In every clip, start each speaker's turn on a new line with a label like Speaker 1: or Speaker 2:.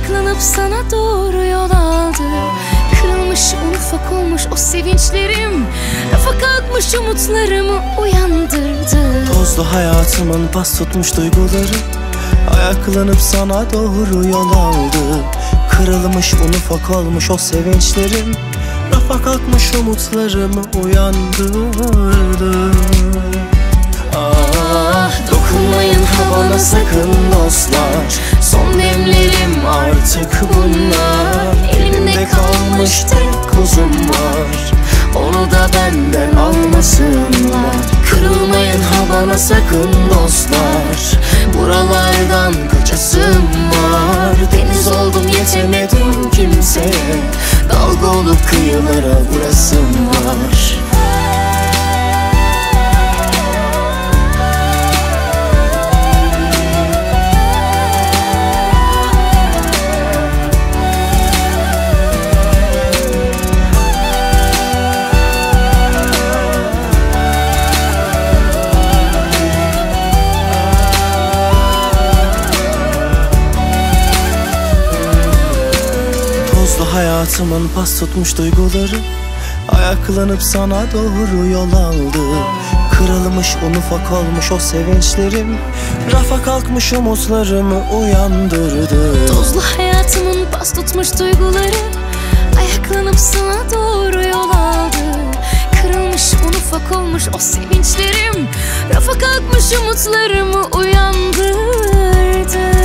Speaker 1: Ayaklanıp sana doğru yol aldı. Kırılmış, ufak olmuş o sevinçlerim, rafa kalkmış umutlarımı uyandırdı.
Speaker 2: Tozlu hayatımın pas tutmuş duyguları, ayaklanıp sana doğru yol aldı. Kırılmış, ufak olmuş o sevinçlerim, rafa kalkmış umutlarımı uyandırdı.
Speaker 1: Dokunmayın havana sakın dostlar, son demlerim artık bunlar. Elimde kalmış tek kozum var, onu da benden almasınlar. Kırılmayın havana sakın dostlar, buralardan kaçasım var. Deniz oldum yetemedim kimseye, dalga olup kıyılara vurasım var.
Speaker 2: Hayatımın pas tutmuş duyguları, ayaklanıp sana doğru yol aldı. Kırılmış, ufak olmuş o sevinçlerim, rafa kalkmış umutlarımı uyandırdı.
Speaker 1: Tozlu hayatımın pas tutmuş duyguları, ayaklanıp sana doğru yol aldı. Kırılmış, ufak olmuş o sevinçlerim, rafa kalkmış umutlarımı uyandırdı.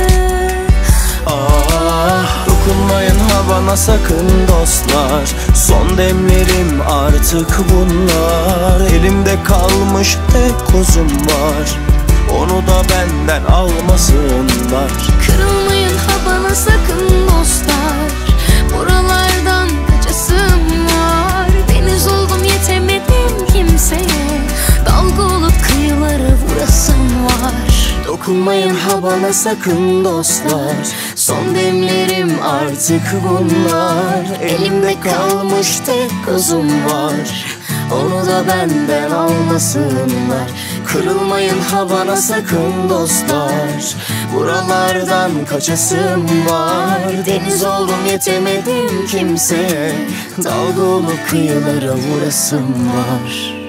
Speaker 2: Dokunmayın havana sakın dostlar, son demlerim artık bunlar. Elimde kalmış tek kozum var, onu da benden almasınlar.
Speaker 1: Kırılmayın havana sakın dostlar, buralardan kaçasım var. Deniz oldum yetemedim kimseye, dalga olup kıyılara vurasım var. Dokunmayın havana sakın dostlar, son demlerim artık bunlar. Elimde kalmış tek kozum var, onu da benden almasınlar. Kırılmayın havana sakın dostlar, buralardan kaçasım var. Deniz oldum yetemedim kimseye, dalga olup kıyılara vurasım var.